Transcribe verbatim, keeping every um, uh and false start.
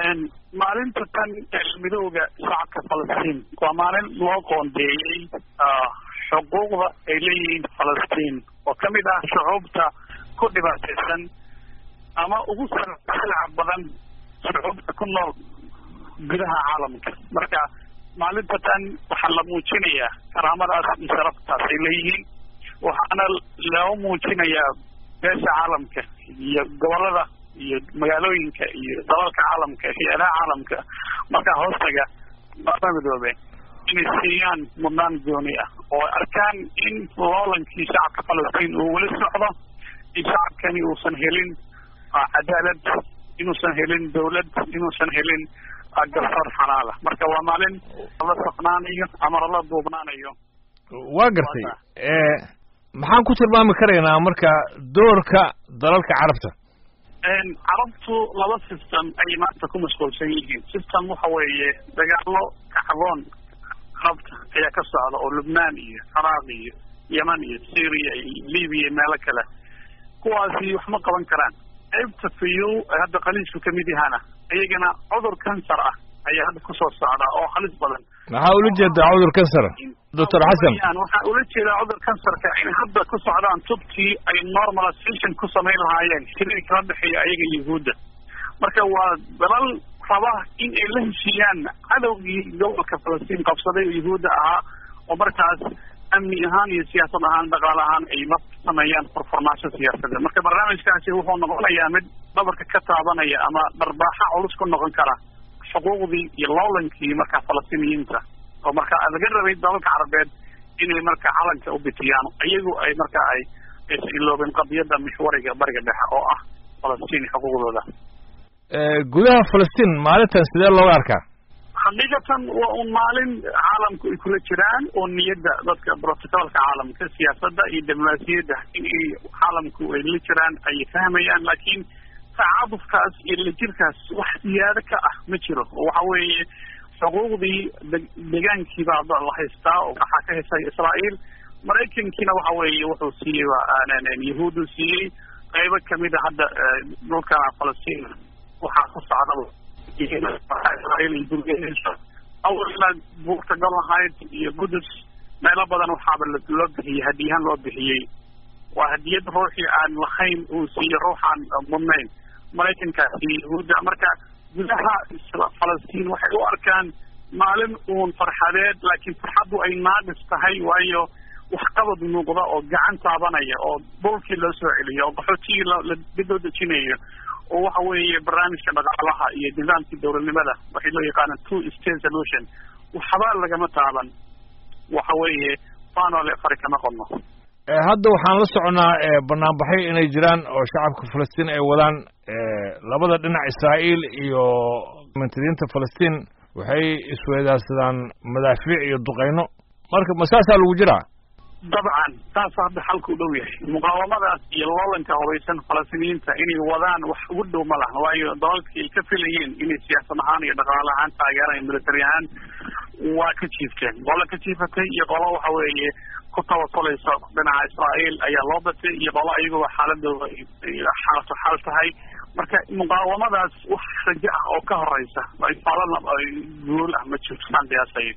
maalinta tan midowga shacabka Falastiin waa maalin loo qoondeeyay xuquuqda ay leeyihiin Falastiin oo kamid ah shucuubta ku dhibaataysan ama ugu sarreeya badan shucuubta ku nool gudaha caalamka. Marka maalinta tan waxaa la muujinayaa karaamadaas iyo sharaftaas ay leeyihiin, waxaana loo muujinayaa beesha caalamka iyo gobolada iyo magaalooyinka iyo dalalka caalamka hay'adaha caalamka marka hoostaga midoobe inay siiyaan mudnaan gooni ah oo arkaan in loolankii shacabka Falastiin uu weli socdo, in shacabkani uusan helin cadaalad, inuusan helin dawlad, inuusan helin garsoor xalaal ah. Marka waa maalin la saqnaanayo ama la duubnaanayo. waa gartay ee maxaan ku tilmaami karaynaa marka doorka dalalka carabta? carabtu laba system ay maanta ku mashquulsan yihiin. System waxa weeye dagaalo kacdoon carabta ayaa ka socda oo Lubnaan iyo Ciraaq iyo Yemen iyo Syria iyo Libya meelo kale, kuwaasi wax ma qaban karaan. qaybta fiyow hadda qaliisku kamid yahana ayagana cudur kansar ah ayaa hadda ku soo socda oo halis badan. maxaa ula jeedaa cudur kansar doctor Xasan? waxaa ula jeedaa cudur kansarka in hadda ku socdaan tubtii ay normalization ku samayn lahaayeen xiriir kala dhexeeya ayaga yuhuudda. marka waa dalal raba in ay la heshiiyaan cadowgii gobolka Falastiin qabsaday yuhuudda ahaa oo markaas amni ahaan iyo siyaasad ahaan dhaqaale ahaan ay ma sameeyaan performance siyaasadeed. marka barnaamijkaasi wuxuu noqonayaa mid dhabarka ka taabanaya ama dharbaaxa culus ku noqon kara xuquuqdii iyo loolankii marka Falastiiniyiinta oo marka laga rabay dalalka carabeed inay marka calanka u bitiyaan iyagu ay marka ay iloobeen qadiyada mixwariga bariga dhexe oo ah Falastiin xuquuqdooda. ee gudaha Falastiin maalintan sidee loo arkaa? xaqiiqatan waa un maalin caalamku ay kula jiraan oo niyadda dadka protocolka caalamka siyaasadda iyo diblomaasiyadda in ay caalamku ay la jiraan ay fahmayaan, laakiin tacaadufkaas iyo lajirkaas wax siyaado ka ah ma jiro. waxa weeye xuquuqdii deegaankii baa la haystaa oo waxaa ka haysay Israa'iil. Maraykankiina waxa weeye wuxuu siiyey yahuudu siiyey qaybo kamid a hadda dhulka Falastiin waxaa ku socda Israa'iil iyo Burgeynaysa awalna buurta galahayd iyo Qudus meelo badan waxaaba loo bixiyey hadiyahan loo bixiyey. waa hadiyad ruuxii aan lahayn uu siiyo ruuxaan mudnayn Maraykankaasi yahuudda. marka gudaha Falastiin waxay u arkaan maalin uun farxadeed, laakiin farxaddu ay naaqis tahay waayo waxqabad muuqda oo gacan taabanaya oo dhulkii loo soo celiyo oo qaxootigii la dib loo dejinayo oo waxa weeye barnaamijka dhaqaalaha iyo nidaamkii dowladnimada waxay loo yaqaana two state solution waxba lagama taaban. waxa weeye faanole fari kama qodno. hadda waxaan la soconaa banaanbaxyo inay jiraan oo shacabka Falastiin ay wadaan labada dhinac Israa'iil iyo muwaadiniinta Falastiin waxay isweydaarsadaan madaafiic iyo duqeyno. marka masaasaa lagu jiraa dabcan taas hadda xalku dhow yahay. muqaawamadaas iyo loolanka hubaysan Falastiiniyiinta inay wadaan wax ugu dhow ma laha, waayo dalalkii ay ka filayeen inay siyaasad ahaan iyo dhaqaale ahaan taageeraan military ahaan waa ka jiifteen. qolo ka jiifatay iyo qolo waxa weeye ku tawasuleysa dhinaca Israa'iil ayaa loo batay iyo qolo ayagu xaaladooda xaalatu xal tahay. marka muqaawamadaas wax rajo ah oo ka horeysa ay faalan ay guul ah ma jirto.